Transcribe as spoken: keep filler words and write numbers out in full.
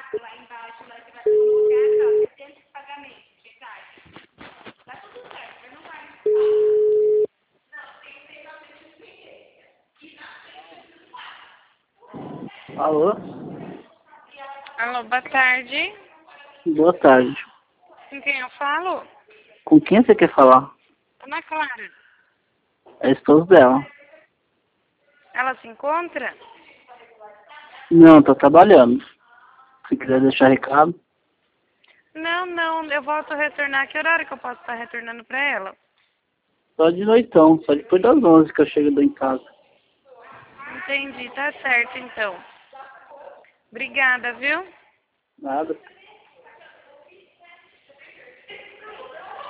lá embaixo, lá que vai colocar, ó, setenta de pagamento, verdade. Tá tudo certo, mas não vai. Não, tem que ser realmente o Alô? Alô, boa tarde. Boa tarde. Com quem eu falo? Com quem você quer falar? Ana Clara. É a esposa dela. Ela se encontra? Não, tô trabalhando. Se quiser deixar recado. Não, não, eu volto a retornar. Que horário que eu posso estar retornando pra ela? Só de noitão, só depois das onze que eu chego em casa. Entendi, tá certo então. Obrigada, viu? Nada.